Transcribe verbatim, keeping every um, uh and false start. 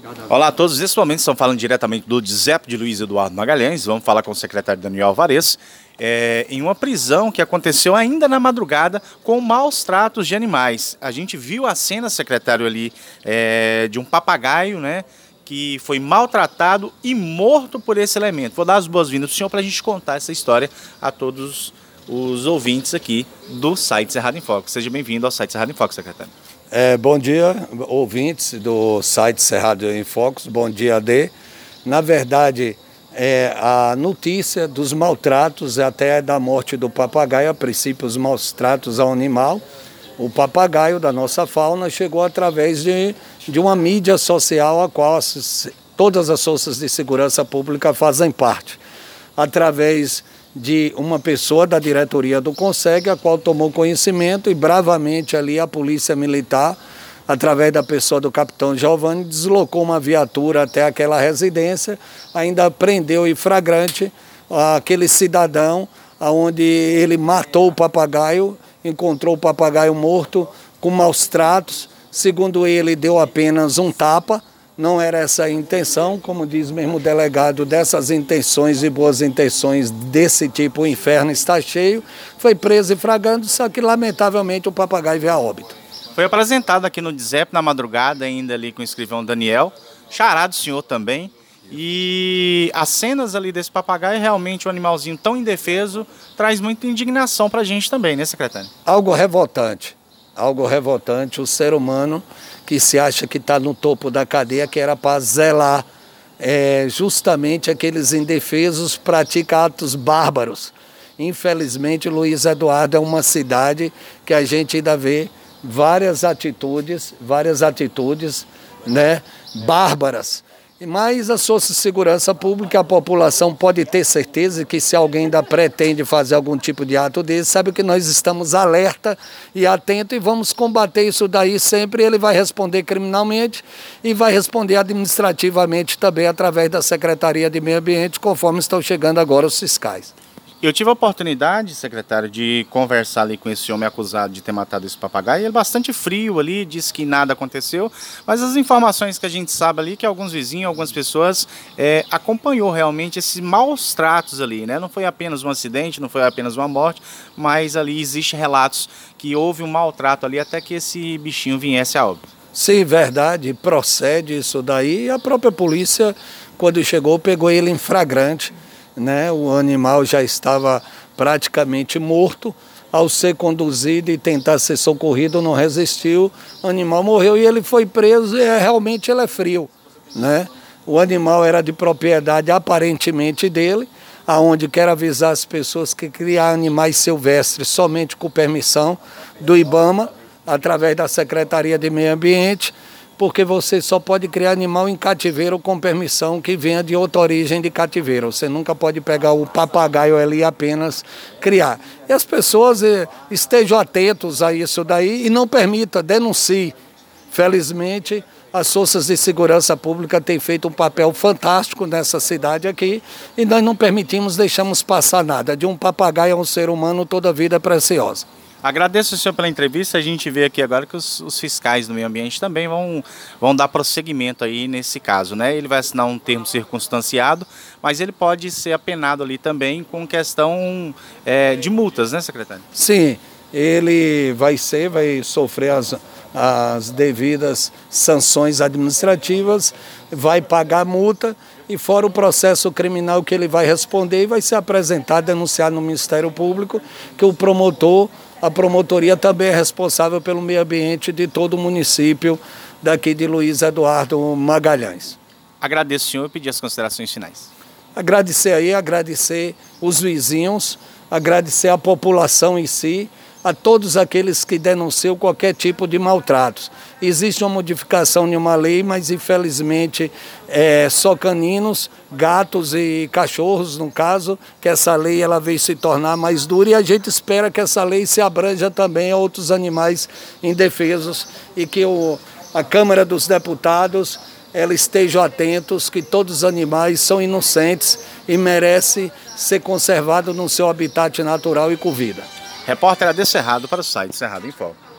Olá a todos, nesse momento estamos falando diretamente do DZEP de Luiz Eduardo Magalhães. Vamos falar com o secretário Daniel Alvarez é, em uma prisão que aconteceu ainda na madrugada com maus tratos de animais. A gente viu a cena, secretário, ali é, de um papagaio, né, que foi maltratado e morto por esse elemento. Vou dar as boas-vindas para o senhor para a gente contar essa história a todos os ouvintes aqui do site Cerrado em Foco. Seja bem-vindo ao site Cerrado em Foco, secretário. É, bom dia, ouvintes do site Cerrado em Focos, bom dia, Adê. Na verdade, é, a notícia dos maltratos até da morte do papagaio, a princípio os maus tratos ao animal, o papagaio da nossa fauna chegou através de, de uma mídia social a qual as, todas as forças de segurança pública fazem parte, através de uma pessoa da diretoria do CONSEG, a qual tomou conhecimento e bravamente ali a polícia militar, através da pessoa do capitão Giovanni, deslocou uma viatura até aquela residência, ainda prendeu em flagrante aquele cidadão, onde ele matou o papagaio, encontrou o papagaio morto com maus tratos, segundo ele deu apenas um tapa. Não era essa a intenção, como diz mesmo o delegado, dessas intenções e boas intenções desse tipo, o inferno está cheio. Foi preso e flagrante, só que lamentavelmente o papagaio veio a óbito. Foi apresentado aqui no DZEP na madrugada, ainda ali com o escrivão Daniel, xará do senhor também. E as cenas ali desse papagaio, realmente um animalzinho tão indefeso, traz muita indignação para a gente também, né, secretário? Algo revoltante, algo revoltante, o ser humano que se acha que está no topo da cadeia, que era para zelar é, justamente aqueles indefesos, pratica atos bárbaros. Infelizmente, Luiz Eduardo é uma cidade que a gente ainda vê várias atitudes, várias atitudes, né, bárbaras. Mas a força de segurança pública, a população pode ter certeza que se alguém ainda pretende fazer algum tipo de ato desse, sabe que nós estamos alerta e atento e vamos combater isso daí sempre. Ele vai responder criminalmente e vai responder administrativamente também através da Secretaria de Meio Ambiente, conforme estão chegando agora os fiscais. Eu tive a oportunidade, secretário, de conversar ali com esse homem acusado de ter matado esse papagaio. Ele é bastante frio ali, disse que nada aconteceu, mas as informações que a gente sabe ali, que alguns vizinhos, algumas pessoas é, acompanhou realmente esses maus tratos ali, né? Não foi apenas um acidente, não foi apenas uma morte, mas ali existem relatos que houve um maltrato ali até que esse bichinho viesse a óbito. Sim, verdade, procede isso daí. E a própria polícia, quando chegou, pegou ele em flagrante. Né, o animal já estava praticamente morto. Ao ser conduzido e tentar ser socorrido, não resistiu, o animal morreu e ele foi preso. E é, realmente ele é frio, né? O animal era de propriedade aparentemente dele, aonde quero avisar as pessoas que criar animais silvestres somente com permissão do IBAMA, através da Secretaria de Meio Ambiente, porque você só pode criar animal em cativeiro com permissão que venha de outra origem de cativeiro. Você nunca pode pegar o papagaio ali e apenas criar. E as pessoas eh, estejam atentos a isso daí e não permita, denuncie. Felizmente, as forças de segurança pública têm feito um papel fantástico nessa cidade aqui e nós não permitimos, deixamos passar nada. De um papagaio a um ser humano, toda a vida é preciosa. Agradeço o senhor pela entrevista. A gente vê aqui agora que os, os fiscais do meio ambiente também vão, vão dar prosseguimento aí nesse caso, né? Ele vai assinar um termo circunstanciado, mas ele pode ser apenado ali também com questão é, de multas, né, secretário? Sim, ele vai ser, vai sofrer as, as devidas sanções administrativas, vai pagar multa e fora o processo criminal que ele vai responder e vai ser apresentado, denunciado no Ministério Público, que o promotor, a promotoria também é responsável pelo meio ambiente de todo o município daqui de Luiz Eduardo Magalhães. Agradeço, senhor, e pedir as considerações finais. Agradecer aí, agradecer os vizinhos, agradecer a população em si, a todos aqueles que denunciam qualquer tipo de maltratos. Existe uma modificação de uma lei, mas infelizmente é, só caninos, gatos e cachorros, no caso, que essa lei ela veio se tornar mais dura e a gente espera que essa lei se abranja também a outros animais indefesos e que o, a Câmara dos Deputados ela estejam atentos que todos os animais são inocentes e merecem ser conservados no seu habitat natural e com vida. Repórter Adê Cerrado para o site Cerrado em Foco.